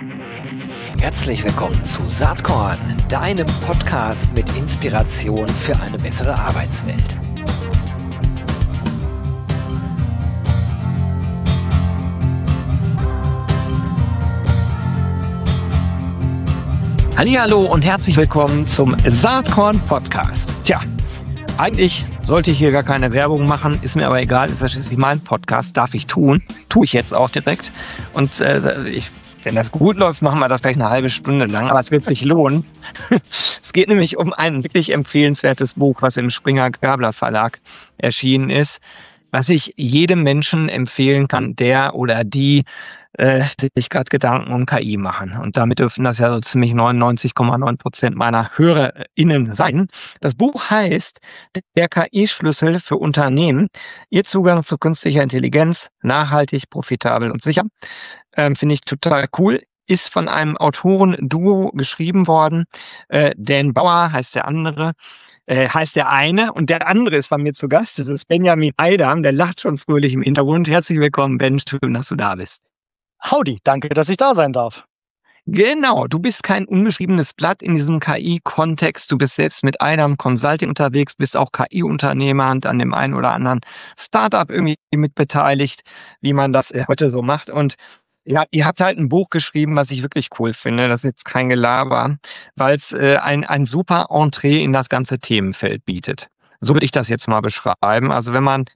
Herzlich willkommen zu Saatkorn, deinem Podcast mit Inspiration für eine bessere Arbeitswelt. Hallihallo und herzlich willkommen zum Saatkorn Podcast. Tja, eigentlich sollte ich hier gar keine Werbung machen, ist mir aber egal, ist ja schließlich mein Podcast, darf ich tun. Tue ich jetzt auch direkt. Und wenn das gut läuft, machen wir das gleich eine halbe Stunde lang, aber es wird sich lohnen. Es geht nämlich um ein wirklich empfehlenswertes Buch, was im Springer-Gabler Verlag erschienen ist, was ich jedem Menschen empfehlen kann, der oder die sich gerade Gedanken um KI machen. Und damit dürften das ja so ziemlich 99,9% meiner HörerInnen sein. Das Buch heißt Der KI-Schlüssel für Unternehmen. Ihr Zugang zu künstlicher Intelligenz, nachhaltig, profitabel und sicher. Finde ich total cool. Ist von einem Autoren-Duo geschrieben worden. Dan Bauer heißt der andere. Heißt der eine und der andere ist bei mir zu Gast. Das ist Benjamin Eidam, der lacht schon fröhlich im Hintergrund. Herzlich willkommen, Ben, schön, dass du da bist. Howdy, danke, dass ich da sein darf. Genau, du bist kein unbeschriebenes Blatt in diesem KI-Kontext. Du bist selbst mit Eidam Consulting unterwegs, bist auch KI-Unternehmer und an dem einen oder anderen Startup irgendwie mit beteiligt, wie man das heute so macht. Und ja, ihr habt halt ein Buch geschrieben, was ich wirklich cool finde. Das ist jetzt kein Gelaber, weil es ein super Entree in das ganze Themenfeld bietet. So würde ich das jetzt mal beschreiben. Also wenn man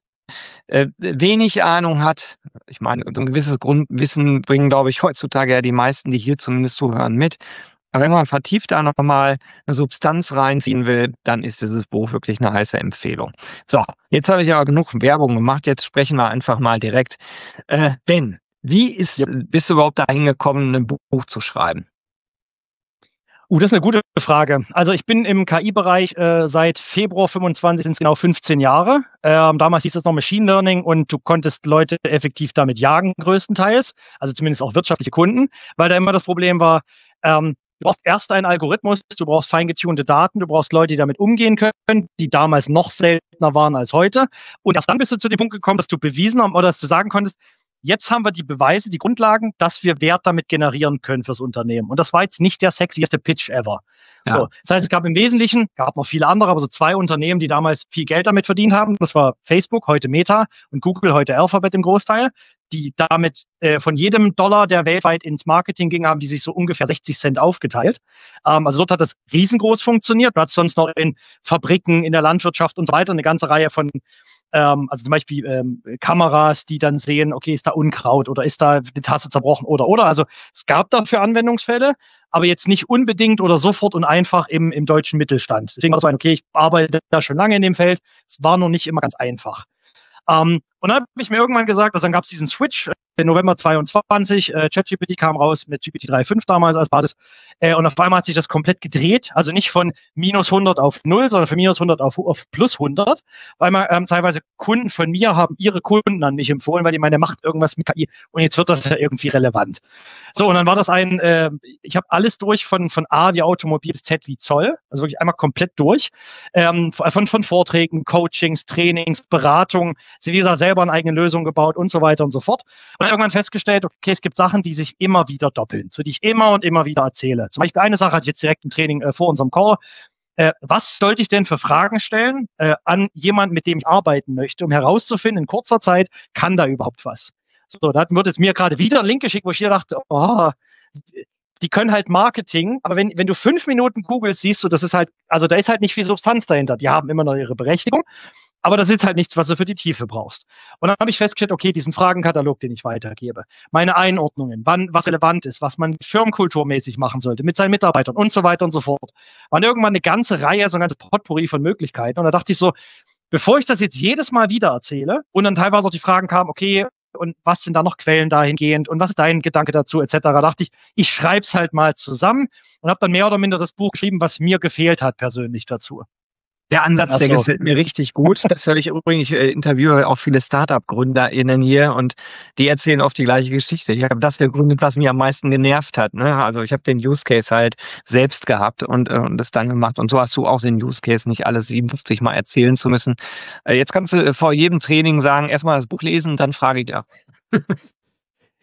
wenig Ahnung hat, ich meine, so ein gewisses Grundwissen bringen, glaube ich, heutzutage ja die meisten, die hier zumindest zuhören, mit. Aber wenn man vertieft da nochmal eine Substanz reinziehen will, dann ist dieses Buch wirklich eine heiße Empfehlung. So, jetzt habe ich aber genug Werbung gemacht, jetzt sprechen wir einfach mal direkt. Ben, bist du überhaupt dahin gekommen, ein Buch zu schreiben? Das ist eine gute Frage. Also ich bin im KI-Bereich seit Februar 25, sind es genau 15 Jahre. Damals hieß es noch Machine Learning und du konntest Leute effektiv damit jagen, größtenteils. Also zumindest auch wirtschaftliche Kunden, weil da immer das Problem war, du brauchst erst einen Algorithmus, du brauchst feingetunte Daten, du brauchst Leute, die damit umgehen können, die damals noch seltener waren als heute. Und erst dann bist du zu dem Punkt gekommen, dass du bewiesen haben oder dass du sagen konntest, jetzt haben wir die Beweise, die Grundlagen, dass wir Wert damit generieren können fürs Unternehmen. Und das war jetzt nicht der sexieste Pitch ever. Ja. So, das heißt, es gab im Wesentlichen, gab noch viele andere, aber so 2 Unternehmen, die damals viel Geld damit verdient haben. Das war Facebook, heute Meta, und Google, heute Alphabet im Großteil, die damit von jedem Dollar, der weltweit ins Marketing ging, haben die sich so ungefähr 60 Cent aufgeteilt. Also dort hat das riesengroß funktioniert. Du hast sonst noch in Fabriken, in der Landwirtschaft und so weiter eine ganze Reihe von also zum Beispiel Kameras, die dann sehen, okay, ist da Unkraut oder ist da die Tasse zerbrochen oder. Also es gab dafür Anwendungsfälle, aber jetzt nicht unbedingt oder sofort und einfach im deutschen Mittelstand. Deswegen war es so okay, ich arbeite da schon lange in dem Feld. Es war noch nicht immer ganz einfach. Und dann habe ich mir irgendwann gesagt, also dann gab es diesen Switch im November 22, ChatGPT kam raus mit GPT 3.5 damals als Basis und auf einmal hat sich das komplett gedreht, also nicht von minus 100 auf 0, sondern von minus 100 auf plus 100, weil man teilweise Kunden von mir haben ihre Kunden an mich empfohlen, weil die meinen, der macht irgendwas mit KI und jetzt wird das ja irgendwie relevant. So, und dann war das ich habe alles durch von A wie Automobil bis Z wie Zoll, also wirklich einmal komplett durch, von Vorträgen, Coachings, Trainings, Beratungen, wie gesagt, selber eine eigene Lösung gebaut und so weiter und so fort. Und dann irgendwann festgestellt, okay, es gibt Sachen, die sich immer wieder doppeln, so die ich immer und immer wieder erzähle. Zum Beispiel eine Sache hatte ich jetzt direkt im Training vor unserem Call. Was sollte ich denn für Fragen stellen an jemanden, mit dem ich arbeiten möchte, um herauszufinden, in kurzer Zeit, kann da überhaupt was? So, da wird jetzt mir gerade wieder ein Link geschickt, wo ich hier dachte, die können halt Marketing, aber wenn du 5 Minuten googelst, siehst du, das ist halt, also da ist halt nicht viel Substanz dahinter. Die haben immer noch ihre Berechtigung, aber das ist halt nichts, was du für die Tiefe brauchst. Und dann habe ich festgestellt, okay, diesen Fragenkatalog, den ich weitergebe, meine Einordnungen, wann was relevant ist, was man firmenkulturmäßig machen sollte, mit seinen Mitarbeitern und so weiter und so fort, waren irgendwann eine ganze Reihe, so ein ganzes Potpourri von Möglichkeiten. Und da dachte ich so, bevor ich das jetzt jedes Mal wieder erzähle und dann teilweise auch die Fragen kamen, okay, und was sind da noch Quellen dahingehend und was ist dein Gedanke dazu etc., dachte ich schreibe es halt mal zusammen und habe dann mehr oder minder das Buch geschrieben, was mir gefehlt hat persönlich dazu. Der Ansatz, der gefällt mir richtig gut. Das höre ich übrigens, ich interviewe auch viele Startup-GründerInnen hier und die erzählen oft die gleiche Geschichte. Ich habe das gegründet, was mich am meisten genervt hat. Ne? Also ich habe den Use Case halt selbst gehabt und das dann gemacht. Und so hast du auch den Use Case, nicht alles 57 Mal erzählen zu müssen. Jetzt kannst du vor jedem Training sagen, erstmal das Buch lesen, dann frage ich da.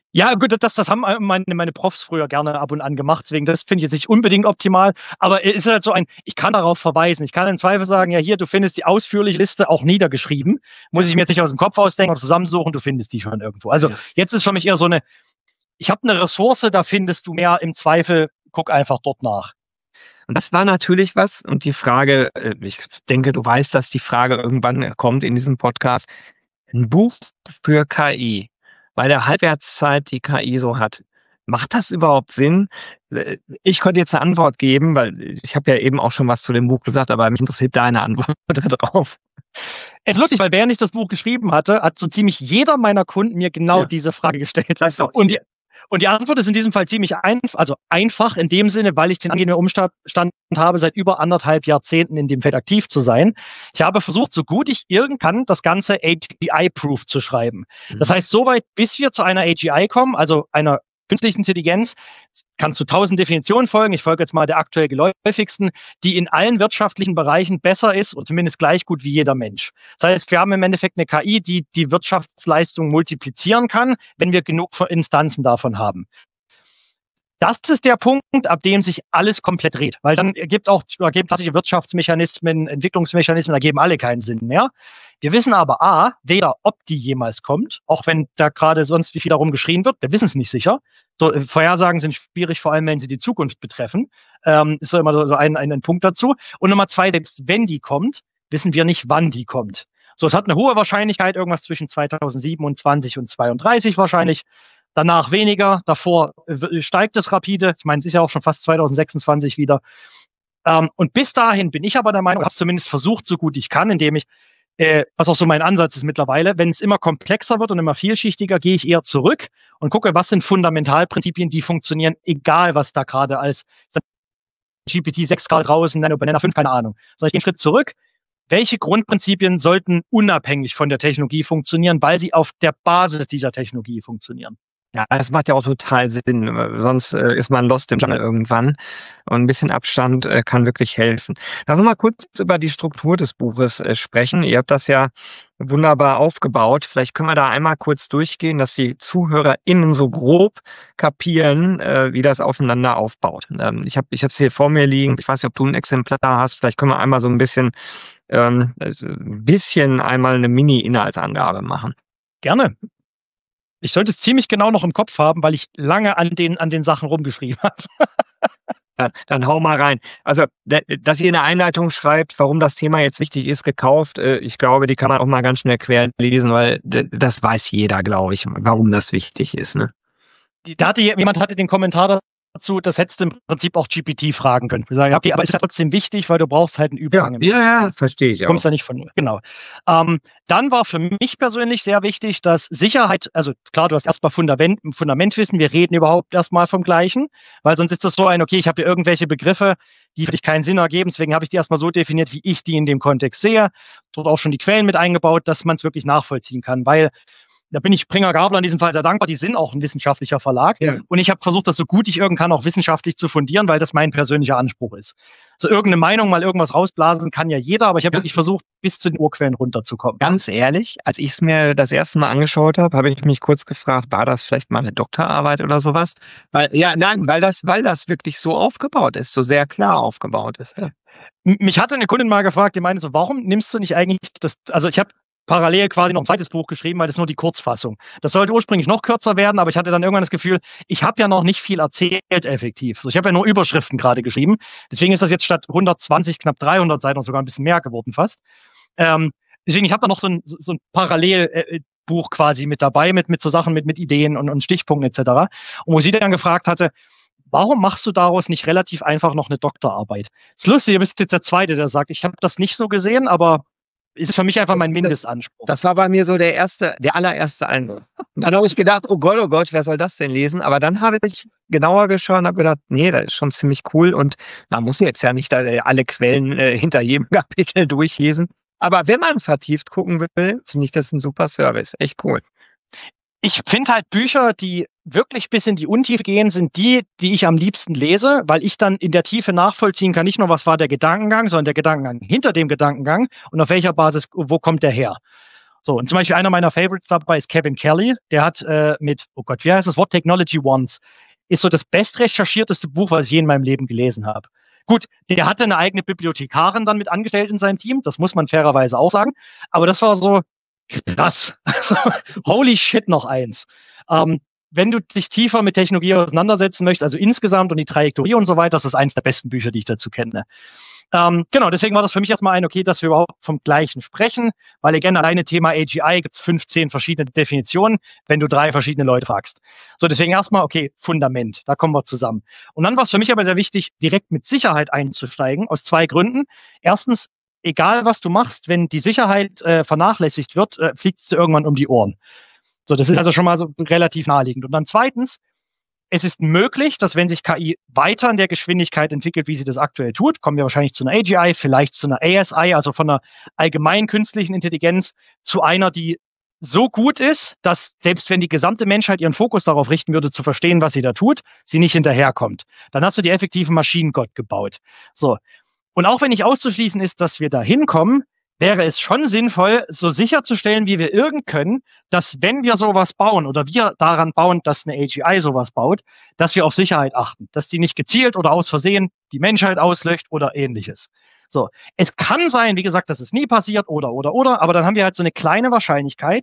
Ja, gut, das haben meine Profs früher gerne ab und an gemacht, deswegen das finde ich jetzt nicht unbedingt optimal, aber es ist halt so ich kann darauf verweisen. Ich kann im Zweifel sagen, ja hier, du findest die ausführliche Liste auch niedergeschrieben, muss ich mir jetzt nicht aus dem Kopf ausdenken oder zusammensuchen, du findest die schon irgendwo. Also jetzt ist für mich eher so ich habe eine Ressource, da findest du mehr im Zweifel, guck einfach dort nach. Und das war natürlich was und die Frage, ich denke, du weißt, dass die Frage irgendwann kommt in diesem Podcast, ein Buch für KI, bei der Halbwertszeit, die KI so hat. Macht das überhaupt Sinn? Ich könnte jetzt eine Antwort geben, weil ich habe ja eben auch schon was zu dem Buch gesagt, aber mich interessiert deine Antwort darauf. Es ist lustig, weil während ich das Buch geschrieben hatte, hat so ziemlich jeder meiner Kunden mir genau diese Frage gestellt. Und die Antwort ist in diesem Fall ziemlich einfach in dem Sinne, weil ich den angenehmen Umstand habe, seit über 1,5 Jahrzehnten in dem Feld aktiv zu sein. Ich habe versucht, so gut ich irgend kann, das Ganze AGI-proof zu schreiben. Das heißt, soweit, bis wir zu einer AGI kommen, also einer künstlichen Intelligenz, kannst du 1000 Definitionen folgen. Ich folge jetzt mal der aktuell geläufigsten, die in allen wirtschaftlichen Bereichen besser ist und zumindest gleich gut wie jeder Mensch. Das heißt, wir haben im Endeffekt eine KI, die die Wirtschaftsleistung multiplizieren kann, wenn wir genug Instanzen davon haben. Das ist der Punkt, ab dem sich alles komplett dreht, weil dann ergeben klassische Wirtschaftsmechanismen, Entwicklungsmechanismen, ergeben alle keinen Sinn mehr. Wir wissen aber weder, ob die jemals kommt, auch wenn da gerade sonst wie viel darum geschrien wird, wir wissen es nicht sicher. So, Vorhersagen sind schwierig, vor allem wenn sie die Zukunft betreffen. Ist so immer so ein Punkt dazu. Und Nummer 2, selbst wenn die kommt, wissen wir nicht, wann die kommt. So, es hat eine hohe Wahrscheinlichkeit, irgendwas zwischen 2027 und 32 wahrscheinlich. Danach weniger, davor steigt es rapide. Ich meine, es ist ja auch schon fast 2026 wieder. Und bis dahin bin ich aber der Meinung, ich habe es zumindest versucht, so gut ich kann, indem ich, was auch so mein Ansatz ist mittlerweile, wenn es immer komplexer wird und immer vielschichtiger, gehe ich eher zurück und gucke, was sind Fundamentalprinzipien, die funktionieren, egal was da gerade als GPT-6 gerade draußen, Banana 5, keine Ahnung. Sondern ich gehe einen Schritt zurück. Welche Grundprinzipien sollten unabhängig von der Technologie funktionieren, weil sie auf der Basis dieser Technologie funktionieren? Ja, das macht ja auch total Sinn, sonst ist man lost im Jungle irgendwann und ein bisschen Abstand kann wirklich helfen. Lass uns mal kurz über die Struktur des Buches sprechen. Ihr habt das ja wunderbar aufgebaut. Vielleicht können wir da einmal kurz durchgehen, dass die ZuhörerInnen so grob kapieren, wie das aufeinander aufbaut. Ich hab's hier vor mir liegen. Ich weiß nicht, ob du ein Exemplar hast. Vielleicht können wir einmal so ein bisschen einmal eine Mini-Inhaltsangabe machen. Gerne. Ich sollte es ziemlich genau noch im Kopf haben, weil ich lange an den Sachen rumgeschrieben habe. Dann hau mal rein. Also, dass ihr in der Einleitung schreibt, warum das Thema jetzt wichtig ist, gekauft, ich glaube, die kann man auch mal ganz schnell quer lesen, weil das weiß jeder, glaube ich, warum das wichtig ist. Ne? Jemand hatte den Kommentar dazu, das hättest du im Prinzip auch GPT fragen können. Ich sage, okay, aber es ist ja trotzdem wichtig, weil du brauchst halt einen Übergang. Ja, verstehe ich auch. Du kommst ja nicht von nur. Genau. Dann war für mich persönlich sehr wichtig, dass Sicherheit, also klar, du hast erstmal Fundamentwissen, wir reden überhaupt erstmal vom Gleichen, weil sonst ist das so okay, ich habe hier irgendwelche Begriffe, die für dich keinen Sinn ergeben, deswegen habe ich die erstmal so definiert, wie ich die in dem Kontext sehe, dort auch schon die Quellen mit eingebaut, dass man es wirklich nachvollziehen kann, weil da bin ich Springer Gabler in diesem Fall sehr dankbar. Die sind auch ein wissenschaftlicher Verlag. Ja. Und ich habe versucht, das so gut ich irgend kann auch wissenschaftlich zu fundieren, weil das mein persönlicher Anspruch ist. So irgendeine Meinung, mal irgendwas rausblasen kann ja jeder, aber ich habe wirklich versucht, bis zu den Urquellen runterzukommen. Ganz ehrlich, als ich es mir das erste Mal angeschaut habe, habe ich mich kurz gefragt, war das vielleicht mal eine Doktorarbeit oder sowas? Weil das wirklich so aufgebaut ist, so sehr klar aufgebaut ist. Ja. Mich hatte eine Kundin mal gefragt, die meinte so, warum nimmst du nicht eigentlich ich habe parallel quasi noch ein zweites Buch geschrieben, weil das ist nur die Kurzfassung. Das sollte ursprünglich noch kürzer werden, aber ich hatte dann irgendwann das Gefühl, ich habe ja noch nicht viel erzählt effektiv. Ich habe ja nur Überschriften gerade geschrieben. Deswegen ist das jetzt statt 120 knapp 300 Seiten sogar ein bisschen mehr geworden fast. Deswegen, ich habe da noch so ein Parallelbuch quasi mit dabei, mit so Sachen, mit Ideen und Stichpunkten etc. Und wo sie dann gefragt hatte, warum machst du daraus nicht relativ einfach noch eine Doktorarbeit? Das ist lustig, du bist jetzt der Zweite, der sagt, ich habe das nicht so gesehen, aber ist für mich einfach mein Mindestanspruch. Das war bei mir so der allererste Eindruck. Und dann habe ich gedacht, oh Gott, wer soll das denn lesen? Aber dann habe ich genauer geschaut und habe gedacht, nee, das ist schon ziemlich cool. Und man muss jetzt ja nicht alle Quellen hinter jedem Kapitel durchlesen. Aber wenn man vertieft gucken will, finde ich das ein super Service. Echt cool. Ich finde halt Bücher, die wirklich bis in die Untiefe gehen, sind die ich am liebsten lese, weil ich dann in der Tiefe nachvollziehen kann, nicht nur, was war der Gedankengang, sondern der Gedankengang hinter dem Gedankengang und auf welcher Basis, wo kommt der her. So, und zum Beispiel einer meiner Favorites dabei ist Kevin Kelly. Der hat mit, oh Gott, wie heißt das? What Technology Wants. Ist so das bestrecherchierteste Buch, was ich je in meinem Leben gelesen habe. Gut, der hatte eine eigene Bibliothekarin dann mit angestellt in seinem Team. Das muss man fairerweise auch sagen. Aber das war so krass. Holy shit, noch eins. Wenn du dich tiefer mit Technologie auseinandersetzen möchtest, also insgesamt und die Trajektorie und so weiter, das ist eins der besten Bücher, die ich dazu kenne. Genau, deswegen war das für mich erstmal okay, dass wir überhaupt vom Gleichen sprechen, weil again, alleine Thema AGI gibt es 15 verschiedene Definitionen, wenn du 3 verschiedene Leute fragst. So, deswegen erstmal, okay, Fundament, da kommen wir zusammen. Und dann war es für mich aber sehr wichtig, direkt mit Sicherheit einzusteigen, aus 2 Gründen. Erstens, egal was du machst, wenn die Sicherheit vernachlässigt wird, fliegt es dir irgendwann um die Ohren. So, das ist also schon mal so relativ naheliegend. Und dann zweitens, es ist möglich, dass wenn sich KI weiter in der Geschwindigkeit entwickelt, wie sie das aktuell tut, kommen wir wahrscheinlich zu einer AGI, vielleicht zu einer ASI, also von einer allgemeinen künstlichen Intelligenz zu einer, die so gut ist, dass selbst wenn die gesamte Menschheit ihren Fokus darauf richten würde, zu verstehen, was sie da tut, sie nicht hinterherkommt. Dann hast du die effektiven Maschinengott gebaut. So. Und auch wenn nicht auszuschließen ist, dass wir da hinkommen, wäre es schon sinnvoll, so sicherzustellen, wie wir irgend können, dass wenn wir sowas bauen oder wir daran bauen, dass eine AGI sowas baut, dass wir auf Sicherheit achten, dass die nicht gezielt oder aus Versehen die Menschheit auslöscht oder ähnliches. So, es kann sein, wie gesagt, dass es nie passiert oder, aber dann haben wir halt so eine kleine Wahrscheinlichkeit,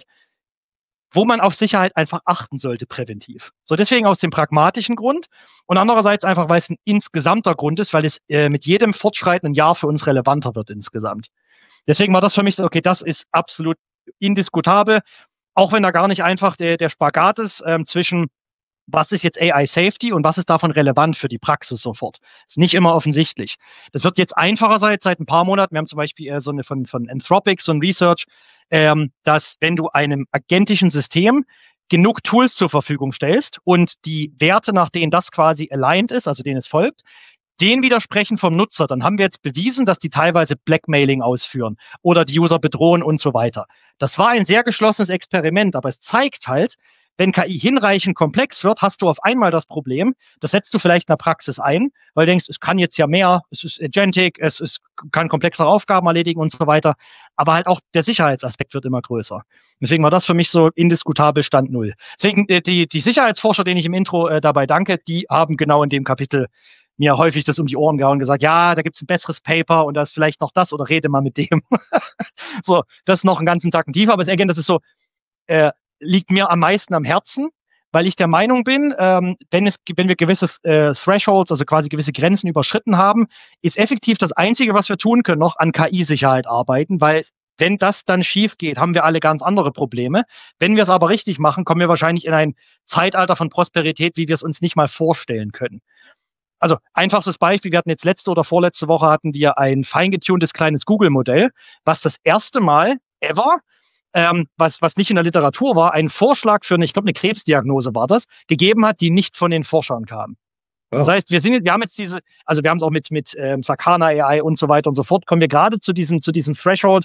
wo man auf Sicherheit einfach achten sollte präventiv. So, deswegen aus dem pragmatischen Grund und andererseits einfach, weil es ein insgesamter Grund ist, weil es mit jedem fortschreitenden Jahr für uns relevanter wird insgesamt. Deswegen war das für mich so, okay, das ist absolut indiskutabel, auch wenn da gar nicht einfach der Spagat ist zwischen, was ist jetzt AI Safety und was ist davon relevant für die Praxis sofort. Ist nicht immer offensichtlich. Das wird jetzt einfacher seit ein paar Monaten. Wir haben zum Beispiel so eine von Anthropic, so ein Research, dass wenn du einem agentischen System genug Tools zur Verfügung stellst und die Werte, nach denen das quasi aligned ist, also denen es folgt, den widersprechen vom Nutzer, dann haben wir jetzt bewiesen, dass die teilweise Blackmailing ausführen oder die User bedrohen und so weiter. Das war ein sehr geschlossenes Experiment, aber es zeigt halt, wenn KI hinreichend komplex wird, hast du auf einmal das Problem, das setzt du vielleicht in der Praxis ein, weil du denkst, es kann jetzt ja mehr, es ist agentic, es kann komplexere Aufgaben erledigen und so weiter, aber halt auch der Sicherheitsaspekt wird immer größer. Deswegen war das für mich so indiskutabel Stand 0. Deswegen die Sicherheitsforscher, denen ich im Intro dabei danke, die haben genau in dem Kapitel mir häufig das um die Ohren gehauen und gesagt, ja, da gibt's ein besseres Paper und da ist vielleicht noch das oder rede mal mit dem. So, das ist noch einen ganzen Tag tiefer, aber das ist so, liegt mir am meisten am Herzen, weil ich der Meinung bin, wenn wir gewisse Thresholds, also quasi gewisse Grenzen überschritten haben, ist effektiv das Einzige, was wir tun können, noch an KI-Sicherheit arbeiten, weil wenn das dann schief geht, haben wir alle ganz andere Probleme. Wenn wir es aber richtig machen, kommen wir wahrscheinlich in ein Zeitalter von Prosperität, wie wir es uns nicht mal vorstellen können. Also einfachstes Beispiel, wir hatten jetzt letzte oder vorletzte Woche hatten wir ein feingetuntes kleines Google-Modell, was das erste Mal ever, was nicht in der Literatur war, einen Vorschlag für ich glaube, eine Krebsdiagnose war das, gegeben hat, die nicht von den Forschern kam. Oh. Das heißt, wir haben jetzt wir haben es auch mit Sakana AI und so weiter und so fort, kommen wir gerade zu diesem Threshold.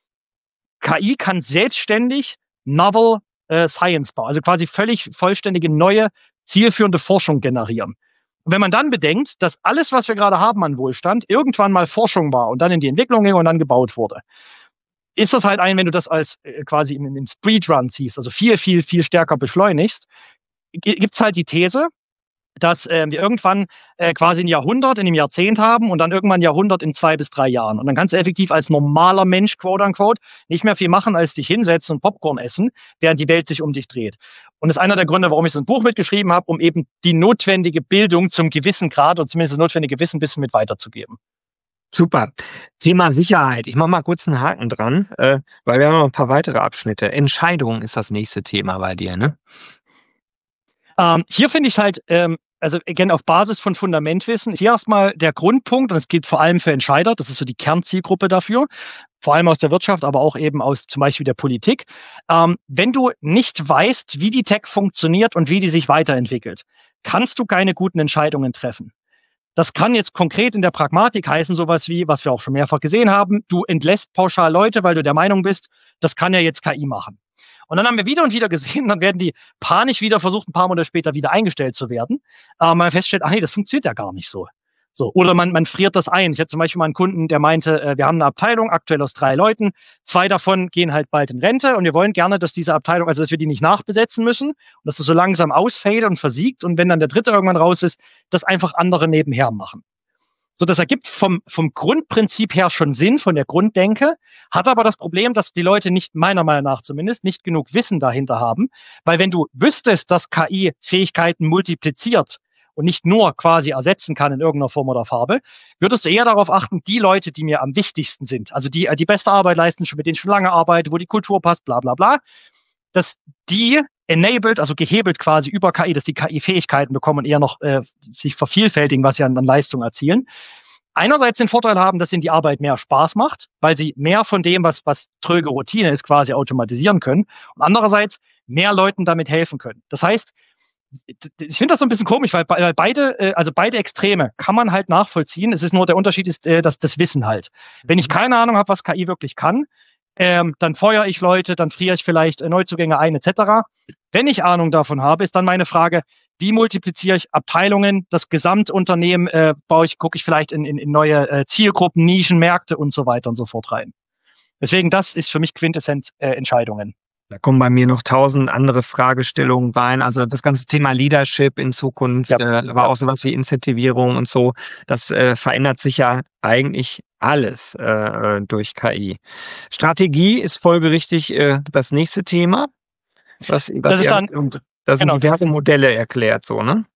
KI kann selbstständig Novel Science bauen, also quasi völlig vollständige, neue, zielführende Forschung generieren. Und wenn man dann bedenkt, dass alles, was wir gerade haben an Wohlstand, irgendwann mal Forschung war und dann in die Entwicklung ging und dann gebaut wurde, ist das halt wenn du das als quasi im Speedrun ziehst, also viel, viel, viel stärker beschleunigst, gibt's halt die These, dass wir irgendwann quasi ein Jahrhundert in einem Jahrzehnt haben und dann irgendwann ein Jahrhundert in 2 bis 3 Jahren. Und dann kannst du effektiv als normaler Mensch, quote unquote, nicht mehr viel machen, als dich hinsetzen und Popcorn essen, während die Welt sich um dich dreht. Und das ist einer der Gründe, warum ich so ein Buch mitgeschrieben habe, um eben die notwendige Bildung zum gewissen Grad und zumindest das notwendige Wissen ein bisschen mit weiterzugeben. Super. Thema Sicherheit. Ich mache mal kurz einen Haken dran, weil wir haben noch ein paar weitere Abschnitte. Entscheidung ist das nächste Thema bei dir, ne? Hier finde ich halt, also again, auf Basis von Fundamentwissen ist hier erstmal der Grundpunkt, und es gilt vor allem für Entscheider, das ist so die Kernzielgruppe dafür, vor allem aus der Wirtschaft, aber auch eben aus zum Beispiel der Politik. Wenn du nicht weißt, wie die Tech funktioniert und wie die sich weiterentwickelt, kannst du keine guten Entscheidungen treffen. Das kann jetzt konkret in der Pragmatik heißen, sowas wie, was wir auch schon mehrfach gesehen haben, du entlässt pauschal Leute, weil du der Meinung bist, das kann ja jetzt KI machen. Und dann haben wir wieder und wieder gesehen, dann werden die panisch wieder versucht, ein paar Monate später wieder eingestellt zu werden. Man feststellt, nee, das funktioniert ja gar nicht so. So, oder man friert das ein. Ich hatte zum Beispiel mal einen Kunden, der meinte, wir haben eine Abteilung, aktuell aus 3 Leuten. 2 davon gehen halt bald in Rente und wir wollen gerne, dass diese Abteilung, also dass wir die nicht nachbesetzen müssen und dass es so langsam ausfällt und versiegt und wenn dann der 3. irgendwann raus ist, das einfach andere nebenher machen. So, das ergibt vom Grundprinzip her schon Sinn, von der Grunddenke, hat aber das Problem, dass die Leute nicht, meiner Meinung nach zumindest, nicht genug Wissen dahinter haben. Weil wenn du wüsstest, dass KI Fähigkeiten multipliziert und nicht nur quasi ersetzen kann in irgendeiner Form oder Farbe, würdest du eher darauf achten, die Leute, die mir am wichtigsten sind, also die beste Arbeit leisten, mit denen ich schon lange arbeite, wo die Kultur passt, bla bla bla, dass die enabled, also gehebelt quasi über KI, dass die KI Fähigkeiten bekommen und eher noch sich vervielfältigen, was sie an Leistung erzielen. Einerseits den Vorteil haben, dass ihnen die Arbeit mehr Spaß macht, weil sie mehr von dem, was tröge Routine ist, quasi automatisieren können. Und andererseits mehr Leuten damit helfen können. Das heißt, ich finde das so ein bisschen komisch, weil beide Extreme kann man halt nachvollziehen. Es ist nur, der Unterschied ist das Wissen halt. Wenn ich keine Ahnung habe, was KI wirklich kann, dann feuere ich Leute, dann friere ich vielleicht Neuzugänge ein, etc. Wenn ich Ahnung davon habe, ist dann meine Frage, wie multipliziere ich Abteilungen, das Gesamtunternehmen gucke ich vielleicht in neue Zielgruppen, Nischen, Märkte und so weiter und so fort rein. Deswegen, das ist für mich Quintessenz Entscheidungen. Da kommen bei mir noch 1000 andere Fragestellungen rein. Also das ganze Thema Leadership in Zukunft, aber auch sowas wie Incentivierung und so, das verändert sich ja eigentlich alles durch KI. Strategie ist folgerichtig das nächste Thema. Das sind diverse Modelle erklärt, so, ne?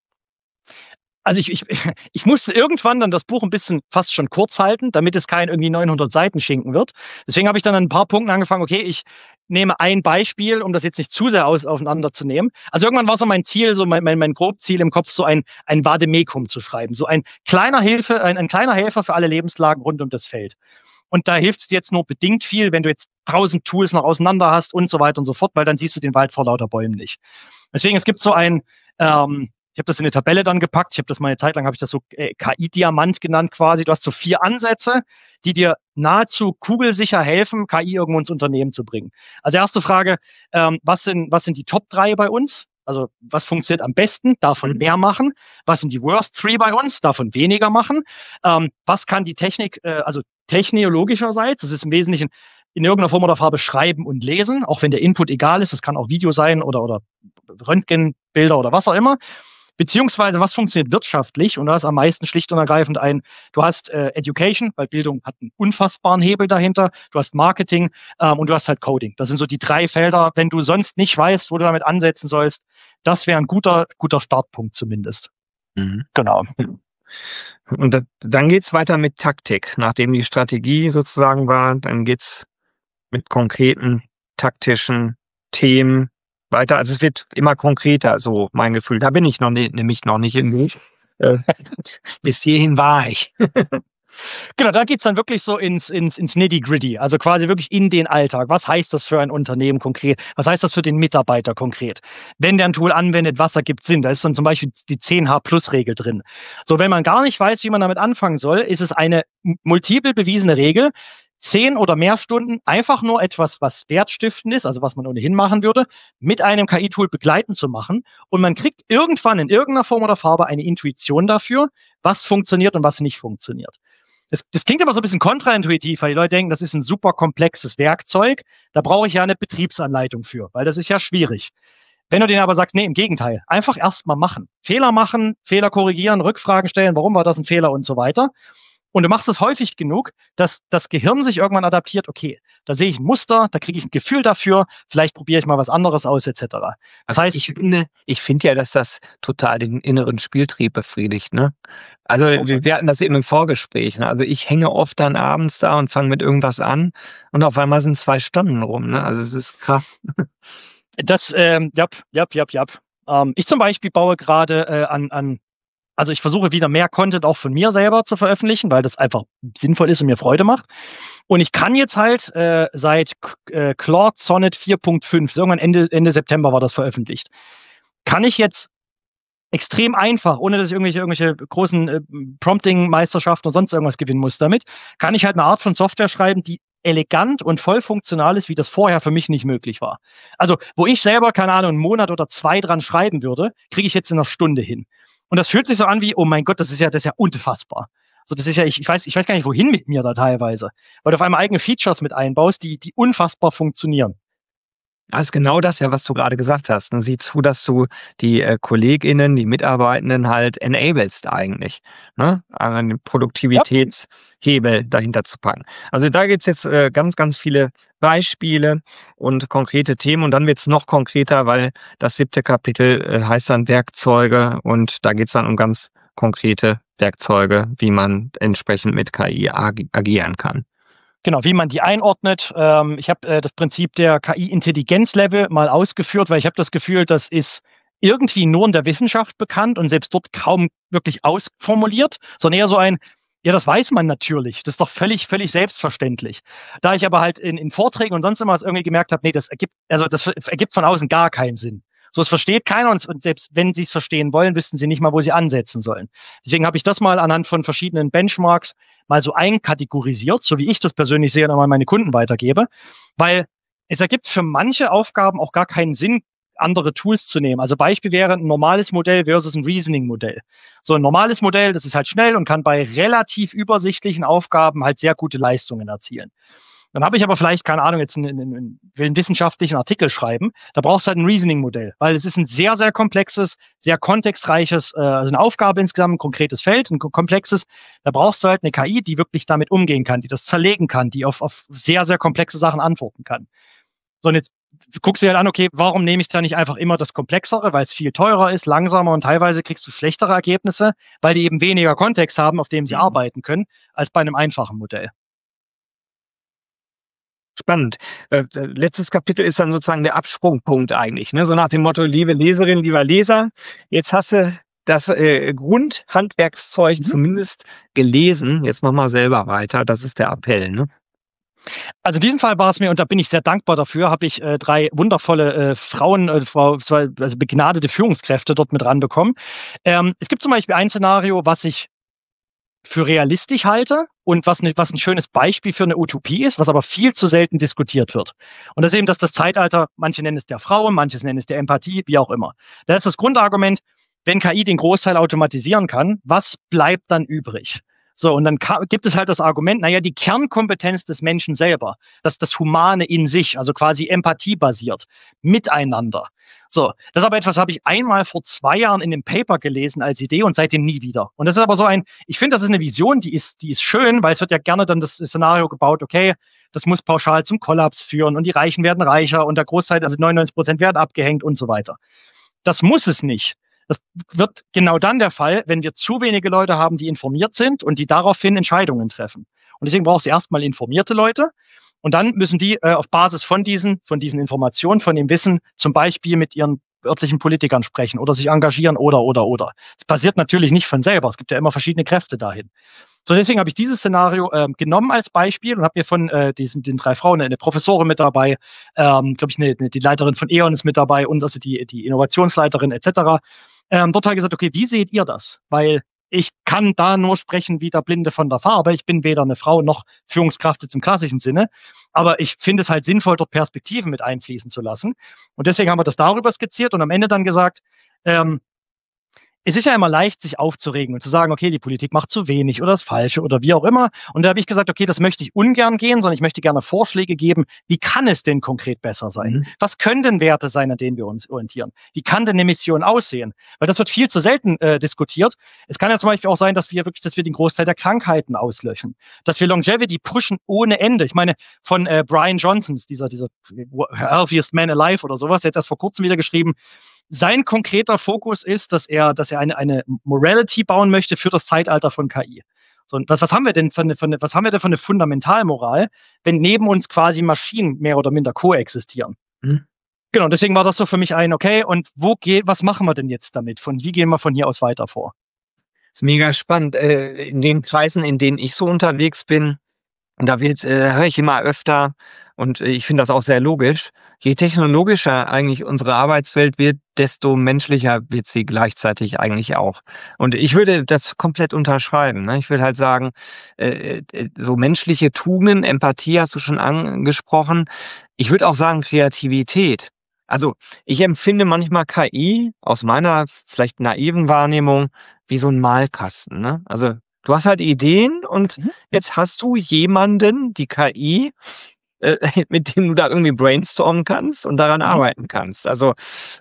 Also ich musste irgendwann dann das Buch ein bisschen fast schon kurz halten, damit es kein irgendwie 900 Seiten Schinken wird. Deswegen habe ich dann an ein paar Punkten angefangen, okay, ich nehme ein Beispiel, um das jetzt nicht zu sehr aufeinander zu nehmen. Also irgendwann war so mein Ziel, so mein Grobziel im Kopf, so ein Vademekum zu schreiben. So ein kleiner Helfer für alle Lebenslagen rund um das Feld. Und da hilft es dir jetzt nur bedingt viel, wenn du jetzt 1000 Tools noch auseinander hast und so weiter und so fort, weil dann siehst du den Wald vor lauter Bäumen nicht. Deswegen, es gibt so ein, ich habe das in eine Tabelle dann gepackt. Ich habe das mal eine Zeit lang, habe ich das so KI-Diamant genannt quasi. Du hast so 4 Ansätze, die dir nahezu kugelsicher helfen, KI irgendwo ins Unternehmen zu bringen. Also erste Frage, was sind die Top 3 bei uns? Also was funktioniert am besten? Davon mehr machen. Was sind die Worst 3 bei uns? Davon weniger machen. Was kann die Technik, also technologischerseits, das ist im Wesentlichen in irgendeiner Form oder Farbe schreiben und lesen, auch wenn der Input egal ist, das kann auch Video sein oder Röntgenbilder oder was auch immer. Beziehungsweise, was funktioniert wirtschaftlich? Und da ist am meisten schlicht und ergreifend du hast Education, weil Bildung hat einen unfassbaren Hebel dahinter, du hast Marketing und du hast halt Coding. Das sind so die 3 Felder. Wenn du sonst nicht weißt, wo du damit ansetzen sollst, das wäre ein guter Startpunkt zumindest. Mhm. Genau. Und dann geht's weiter mit Taktik. Nachdem die Strategie sozusagen war, dann geht's mit konkreten taktischen Themen weiter. Also es wird immer konkreter, so mein Gefühl. Da bin ich nämlich noch nicht in. Bis hierhin war ich. Genau, da geht's dann wirklich so ins Nitty-Gritty, also quasi wirklich in den Alltag. Was heißt das für ein Unternehmen konkret? Was heißt das für den Mitarbeiter konkret? Wenn der ein Tool anwendet, was ergibt Sinn? Da ist dann zum Beispiel die 10H-Plus-Regel drin. So, wenn man gar nicht weiß, wie man damit anfangen soll, ist es eine multiple bewiesene Regel, 10 oder mehr Stunden einfach nur etwas, was wertstiftend ist, also was man ohnehin machen würde, mit einem KI-Tool begleiten zu machen. Und man kriegt irgendwann in irgendeiner Form oder Farbe eine Intuition dafür, was funktioniert und was nicht funktioniert. Das klingt aber so ein bisschen kontraintuitiv, weil die Leute denken, das ist ein super komplexes Werkzeug. Da brauche ich ja eine Betriebsanleitung für, weil das ist ja schwierig. Wenn du denen aber sagst, nee, im Gegenteil, einfach erstmal machen. Fehler machen, Fehler korrigieren, Rückfragen stellen, warum war das ein Fehler und so weiter. Und du machst es häufig genug, dass das Gehirn sich irgendwann adaptiert, okay, da sehe ich ein Muster, da kriege ich ein Gefühl dafür, vielleicht probiere ich mal was anderes aus, etc. Das heißt, ich finde ja, dass das total den inneren Spieltrieb befriedigt, ne? Also wir hatten das eben im Vorgespräch, ne? Also ich hänge oft dann abends da und fange mit irgendwas an und auf einmal sind 2 Stunden rum, ne? Also es ist krass. Das, ich zum Beispiel baue gerade also ich versuche wieder mehr Content auch von mir selber zu veröffentlichen, weil das einfach sinnvoll ist und mir Freude macht. Und ich kann jetzt halt seit Claude Sonnet 4.5, irgendwann Ende September war das veröffentlicht, kann ich jetzt extrem einfach, ohne dass ich irgendwelche großen Prompting-Meisterschaften oder sonst irgendwas gewinnen muss damit, kann ich halt eine Art von Software schreiben, die elegant und voll funktional ist, wie das vorher für mich nicht möglich war. Also, wo ich selber, keine Ahnung, einen Monat oder 2 dran schreiben würde, kriege ich jetzt in einer Stunde hin. Und das fühlt sich so an wie, oh mein Gott, das ist ja unfassbar. So, das ist ja, ich weiß gar nicht, wohin mit mir da teilweise. Weil du auf einmal eigene Features mit einbaust, die unfassbar funktionieren. Das ist genau das ja, was du gerade gesagt hast. Ne? Sieh zu, dass du die KollegInnen, die Mitarbeitenden halt enablest eigentlich, ne? Einen Ja. Produktivitätshebel dahinter zu packen. Also da gibt's jetzt ganz, ganz viele Beispiele und konkrete Themen und dann wird's noch konkreter, weil das 7. Kapitel heißt dann Werkzeuge und da geht's dann um ganz konkrete Werkzeuge, wie man entsprechend mit KI agieren kann. Genau, wie man die einordnet. Ich habe das Prinzip der KI-Intelligenzlevel mal ausgeführt, weil ich habe das Gefühl, das ist irgendwie nur in der Wissenschaft bekannt und selbst dort kaum wirklich ausformuliert, sondern eher so ein, ja, das weiß man natürlich. Das ist doch völlig selbstverständlich. Da ich aber halt in Vorträgen und sonst immer irgendwie gemerkt habe, nee, das ergibt von außen gar keinen Sinn. So, es versteht keiner und selbst wenn sie es verstehen wollen, wüssten sie nicht mal, wo sie ansetzen sollen. Deswegen habe ich das mal anhand von verschiedenen Benchmarks mal so einkategorisiert, so wie ich das persönlich sehe und einmal meine Kunden weitergebe, weil es ergibt für manche Aufgaben auch gar keinen Sinn, andere Tools zu nehmen. Also Beispiel wäre ein normales Modell versus ein Reasoning-Modell. So ein normales Modell, das ist halt schnell und kann bei relativ übersichtlichen Aufgaben halt sehr gute Leistungen erzielen. Dann habe ich aber vielleicht, keine Ahnung, jetzt will einen wissenschaftlichen Artikel schreiben. Da brauchst du halt ein Reasoning-Modell, weil es ist ein sehr, sehr komplexes, sehr kontextreiches, also eine Aufgabe insgesamt, ein konkretes Feld, ein komplexes. Da brauchst du halt eine KI, die wirklich damit umgehen kann, die das zerlegen kann, die auf sehr, sehr komplexe Sachen antworten kann. So, und jetzt guckst du dir halt an, okay, warum nehme ich da nicht einfach immer das Komplexere, weil es viel teurer ist, langsamer und teilweise kriegst du schlechtere Ergebnisse, weil die eben weniger Kontext haben, auf dem sie arbeiten können, als bei einem einfachen Modell. Spannend. Letztes Kapitel ist dann sozusagen der Absprungpunkt eigentlich, ne? So nach dem Motto, liebe Leserin, lieber Leser, jetzt hast du das Grundhandwerkszeug zumindest gelesen. Jetzt mach mal selber weiter. Das ist der Appell, ne? Also in diesem Fall war es mir, und da bin ich sehr dankbar dafür, habe ich 3 wundervolle Frauen, also begnadete Führungskräfte dort mit ranbekommen. Es gibt zum Beispiel ein Szenario, was ich für realistisch halte und was ein schönes Beispiel für eine Utopie ist, was aber viel zu selten diskutiert wird. Und das ist eben das Zeitalter, manche nennen es der Frauen, manche nennen es der Empathie, wie auch immer. Da ist das Grundargument, wenn KI den Großteil automatisieren kann, was bleibt dann übrig? So, und dann gibt es halt das Argument, naja, die Kernkompetenz des Menschen selber, das Humane in sich, also quasi empathiebasiert, miteinander. So, das ist aber etwas, habe ich einmal vor 2 Jahren in dem Paper gelesen als Idee und seitdem nie wieder. Und das ist aber so ich finde, das ist eine Vision, die ist schön, weil es wird ja gerne dann das Szenario gebaut, okay, das muss pauschal zum Kollaps führen und die Reichen werden reicher und der Großteil, also 99% werden abgehängt und so weiter. Das muss es nicht. Das wird genau dann der Fall, wenn wir zu wenige Leute haben, die informiert sind und die daraufhin Entscheidungen treffen. Und deswegen braucht es erstmal informierte Leute. Und dann müssen die auf Basis von diesen Informationen, von dem Wissen, zum Beispiel mit ihren örtlichen Politikern sprechen oder sich engagieren oder. Es passiert natürlich nicht von selber. Es gibt ja immer verschiedene Kräfte dahin. So, deswegen habe ich dieses Szenario genommen als Beispiel und habe mir von den 3 Frauen eine Professorin mit dabei, glaube ich, die Leiterin von E.ON ist mit dabei und also die Innovationsleiterin etc. Dort habe ich gesagt, okay, wie seht ihr das? Weil ich kann da nur sprechen wie der Blinde von der Farbe. Ich bin weder eine Frau noch Führungskraft jetzt im klassischen Sinne. Aber ich finde es halt sinnvoll, dort Perspektiven mit einfließen zu lassen. Und deswegen haben wir das darüber skizziert und am Ende dann gesagt, es ist ja immer leicht, sich aufzuregen und zu sagen, okay, die Politik macht zu wenig oder das Falsche oder wie auch immer. Und da habe ich gesagt, okay, das möchte ich ungern gehen, sondern ich möchte gerne Vorschläge geben. Wie kann es denn konkret besser sein? Was können denn Werte sein, an denen wir uns orientieren? Wie kann denn eine Mission aussehen? Weil das wird viel zu selten diskutiert. Es kann ja zum Beispiel auch sein, dass wir den Großteil der Krankheiten auslöschen. Dass wir Longevity pushen ohne Ende. Ich meine, von Brian Johnson, dieser Healthiest Man Alive oder sowas, der hat erst vor kurzem wieder geschrieben, sein konkreter Fokus ist, dass er eine Morality bauen möchte für das Zeitalter von KI. So, und was haben wir denn für eine Fundamentalmoral, wenn neben uns quasi Maschinen mehr oder minder koexistieren? Genau, deswegen war das so für mich okay, und was machen wir denn jetzt damit? Wie gehen wir von hier aus weiter vor? Das ist mega spannend. In den Kreisen, in denen ich so unterwegs bin, da höre ich immer öfter, und ich finde das auch sehr logisch, je technologischer eigentlich unsere Arbeitswelt wird, desto menschlicher wird sie gleichzeitig eigentlich auch. Und ich würde das komplett unterschreiben, ne? Ich will halt sagen, so menschliche Tugenden, Empathie hast du schon angesprochen. Ich würde auch sagen Kreativität. Also ich empfinde manchmal KI aus meiner vielleicht naiven Wahrnehmung wie so ein Malkasten, ne? Also du hast halt Ideen und Mhm. jetzt hast du jemanden, die KI, mit dem du da irgendwie brainstormen kannst und daran Mhm. arbeiten kannst. Also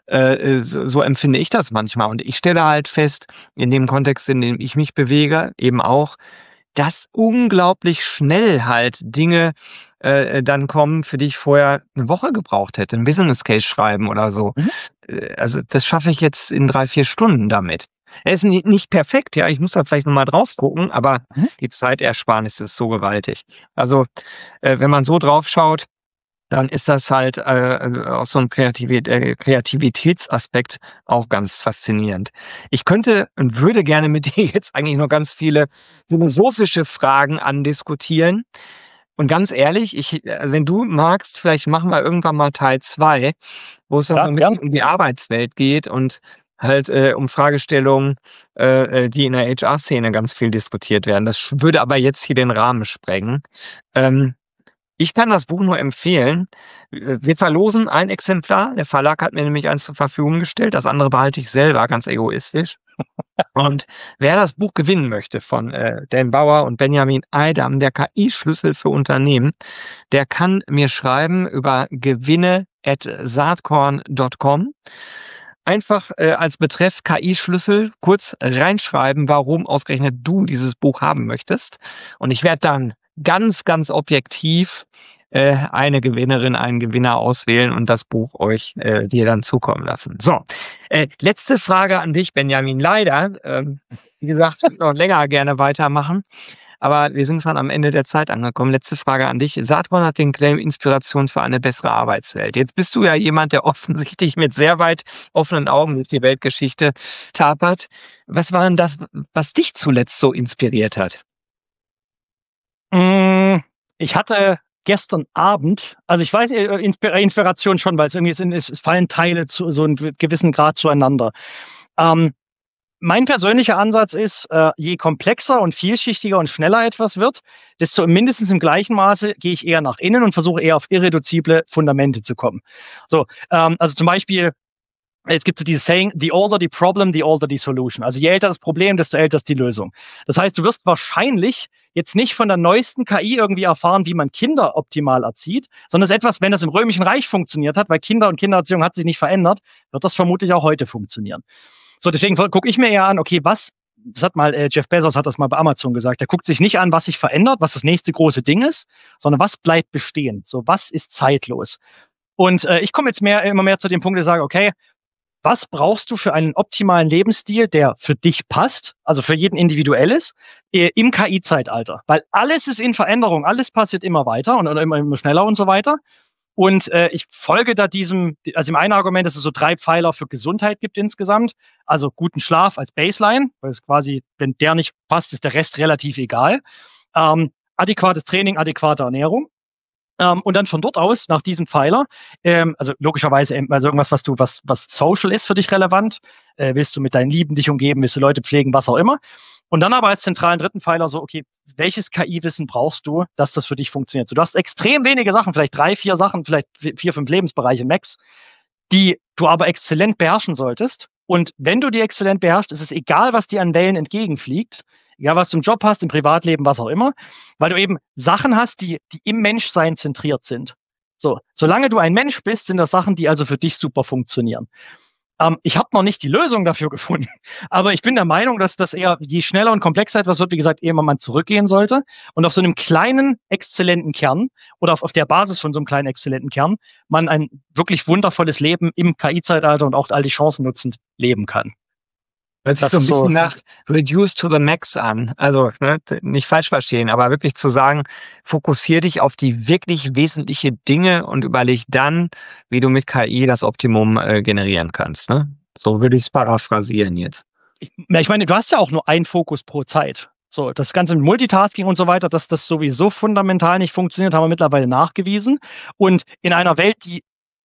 so empfinde ich das manchmal. Und ich stelle halt fest, in dem Kontext, in dem ich mich bewege, eben auch, dass unglaublich schnell halt Dinge dann kommen, für die ich vorher eine Woche gebraucht hätte. 'N Business Case schreiben oder so. Mhm. Also, das schaffe ich jetzt in 3, 4 Stunden damit. Er ist nicht perfekt, ja, ich muss da vielleicht noch mal drauf gucken, aber Mhm. die Zeitersparnis ist so gewaltig. Also, wenn man so drauf schaut, dann ist das halt, aus so 'nem Kreativitätsaspekt auch ganz faszinierend. Ich könnte und würde gerne mit dir jetzt eigentlich noch ganz viele philosophische Fragen andiskutieren. Und ganz ehrlich, wenn du magst, vielleicht machen wir irgendwann mal Teil 2, wo es dann so Klar, 'n bisschen gern. um die Arbeitswelt geht und halt, um Fragestellungen, die in der HR-Szene ganz viel diskutiert werden. Das würde aber jetzt hier den Rahmen sprengen. Ähm, Ich kann das Buch nur empfehlen. Wir verlosen ein Exemplar. Der Verlag hat mir nämlich eins zur Verfügung gestellt. Das andere behalte ich selber, ganz egoistisch. Und wer das Buch gewinnen möchte von Dan Bauer und Benjamin Eidam, der KI-Schlüssel für Unternehmen, der kann mir schreiben über gewinne@saatkorn.com. Einfach als Betreff KI-Schlüssel kurz reinschreiben, warum ausgerechnet du dieses Buch haben möchtest. Und ich werde dann ganz, ganz objektiv eine Gewinnerin, einen Gewinner auswählen und das Buch euch dir dann zukommen lassen. So, letzte Frage an dich, Benjamin. Leider, wie gesagt, ich würde noch länger gerne weitermachen, aber wir sind schon am Ende der Zeit angekommen. Letzte Frage an dich. Saatkorn hat den Claim Inspiration für eine bessere Arbeitswelt. Jetzt bist du ja jemand, der offensichtlich mit sehr weit offenen Augen durch die Weltgeschichte tapert. Was war denn das, was dich zuletzt so inspiriert hat? Hm, ich hatte gestern Abend, also ich weiß, Inspiration schon, weil es irgendwie es fallen Teile zu so 'n gewissen Grad zueinander. Ähm, Mein persönlicher Ansatz ist, je komplexer und vielschichtiger und schneller etwas wird, desto mindestens im gleichen Maße gehe ich eher nach innen und versuche eher auf irreduzible Fundamente zu kommen. So, also zum Beispiel, es gibt so dieses Saying: „The older the problem, the older the solution." Also, je älter das Problem, desto älter ist die Lösung. Das heißt, du wirst wahrscheinlich jetzt nicht von der neuesten KI irgendwie erfahren, wie man Kinder optimal erzieht, sondern es ist etwas, wenn das im Römischen Reich funktioniert hat, weil Kinder und Kindererziehung hat sich nicht verändert, wird das vermutlich auch heute funktionieren. So, deswegen gucke ich mir eher an, okay, das hat mal Jeff Bezos hat das mal bei Amazon gesagt. Der guckt sich nicht an, was sich verändert, was das nächste große Ding ist, sondern was bleibt bestehen. So, was ist zeitlos? Und ich komme jetzt immer mehr zu dem Punkt, dass ich sage, okay, was brauchst du für einen optimalen Lebensstil, der für dich passt, also für jeden individuell ist, im KI-Zeitalter? Weil alles ist in Veränderung, alles passiert immer weiter und oder immer schneller und so weiter. Und ich folge da also im einen Argument, dass es so 3 Pfeiler für Gesundheit gibt insgesamt. Also guten Schlaf als Baseline, weil es quasi, wenn der nicht passt, ist der Rest relativ egal. Adäquates Training, adäquate Ernährung. Und dann von dort aus, nach diesem Pfeiler, also logischerweise, also irgendwas, was social ist für dich relevant. Willst du mit deinen Lieben dich umgeben, willst du Leute pflegen, was auch immer. Und dann aber als zentralen dritten Pfeiler so, okay, welches KI-Wissen brauchst du, dass das für dich funktioniert? So, du hast extrem wenige Sachen, vielleicht 3, 4 Sachen, vielleicht 4, 5 Lebensbereiche max, die du aber exzellent beherrschen solltest. Und wenn du die exzellent beherrschst, ist es egal, was dir an Wellen entgegenfliegt, egal was du im Job hast, im Privatleben, was auch immer, weil du eben Sachen hast, die im Menschsein zentriert sind. So, solange du ein Mensch bist, sind das Sachen, die also für dich super funktionieren. Ich habe noch nicht die Lösung dafür gefunden, aber ich bin der Meinung, dass das eher, je schneller und komplexer etwas wird, wie gesagt, eher man zurückgehen sollte und auf so einem kleinen, exzellenten Kern oder auf der Basis von so einem kleinen, exzellenten Kern man ein wirklich wundervolles Leben im KI-Zeitalter und auch all die Chancen nutzend leben kann. Hört sich Das so ein ist bisschen so. nach Reduce to the Max an. Also, ne, nicht falsch verstehen, aber wirklich zu sagen, fokussier dich auf die wirklich wesentliche Dinge und überleg dann, wie du mit KI das Optimum generieren kannst. Ne? So würde ich es paraphrasieren jetzt. Ich meine, du hast ja auch nur einen Fokus pro Zeit. So, das ganze Multitasking und so weiter, dass das sowieso fundamental nicht funktioniert, haben wir mittlerweile nachgewiesen. Und in einer Welt, die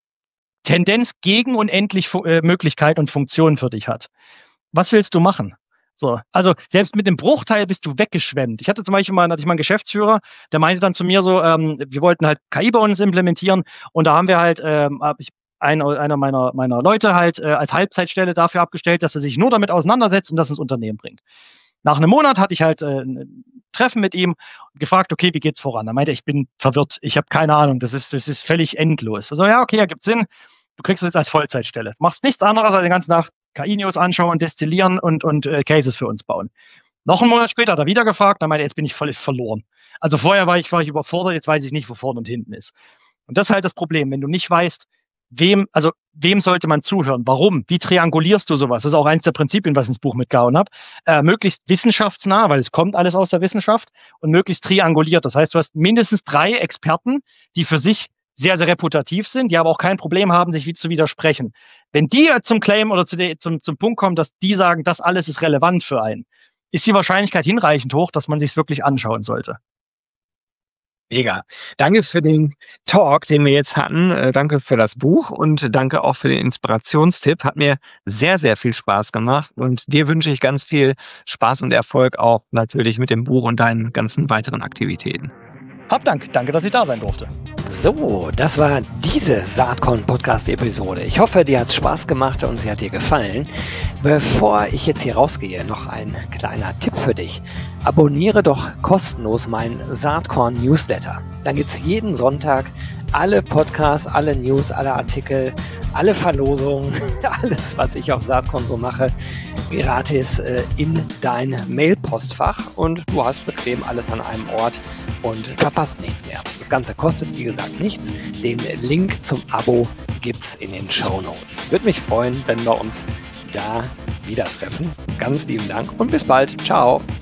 Tendenz gegen unendlich Möglichkeiten und Funktionen für dich hat, was willst du machen? So, also selbst mit dem Bruchteil bist du weggeschwemmt. Ich hatte zum Beispiel hatte ich mal einen Geschäftsführer, der meinte dann zu mir so, wir wollten halt KI bei uns implementieren und da haben wir halt, einer meiner Leute halt als Halbzeitstelle dafür abgestellt, dass er sich nur damit auseinandersetzt und das ins Unternehmen bringt. Nach einem Monat hatte ich halt ein Treffen mit ihm und gefragt, okay, wie geht's voran? Er meinte, ich bin verwirrt, ich habe keine Ahnung, das ist völlig endlos. Also ja, okay, ergibt Sinn. Du kriegst es jetzt als Vollzeitstelle. Machst nichts anderes als den ganzen Tag KI-News anschauen, destillieren und Cases für uns bauen. Noch einen Monat später hat er wieder gefragt, dann meinte er, jetzt bin ich völlig verloren. Also vorher war ich überfordert, jetzt weiß ich nicht, wo vorne und hinten ist. Und das ist halt das Problem, wenn du nicht weißt, wem sollte man zuhören? Warum? Wie triangulierst du sowas? Das ist auch eins der Prinzipien, was ich ins Buch mitgehauen habe. Möglichst wissenschaftsnah, weil es kommt alles aus der Wissenschaft und möglichst trianguliert. Das heißt, du hast mindestens 3 Experten, die für sich sehr, sehr reputativ sind, die aber auch kein Problem haben, sich zu widersprechen. Wenn die zum Claim oder zum Punkt kommen, dass die sagen, das alles ist relevant für einen, ist die Wahrscheinlichkeit hinreichend hoch, dass man sich es wirklich anschauen sollte. Mega. Danke für den Talk, den wir jetzt hatten. Danke für das Buch und danke auch für den Inspirationstipp. Hat mir sehr, sehr viel Spaß gemacht und dir wünsche ich ganz viel Spaß und Erfolg auch natürlich mit dem Buch und deinen ganzen weiteren Aktivitäten. Hab Dank. Danke, dass ich da sein durfte. So, das war diese Saatkorn-Podcast-Episode. Ich hoffe, dir hat Spaß gemacht und sie hat dir gefallen. Bevor ich jetzt hier rausgehe, noch ein kleiner Tipp für dich. Abonniere doch kostenlos meinen Saatkorn-Newsletter. Dann gibt's jeden Sonntag alle Podcasts, alle News, alle Artikel, alle Verlosungen, alles, was ich auf Saatkorn so mache, gratis in dein Mailpostfach und du hast bequem alles an einem Ort und verpasst nichts mehr. Das Ganze kostet, wie gesagt, nichts. Den Link zum Abo gibt's in den Shownotes. Würde mich freuen, wenn wir uns da wieder treffen. Ganz lieben Dank und bis bald. Ciao.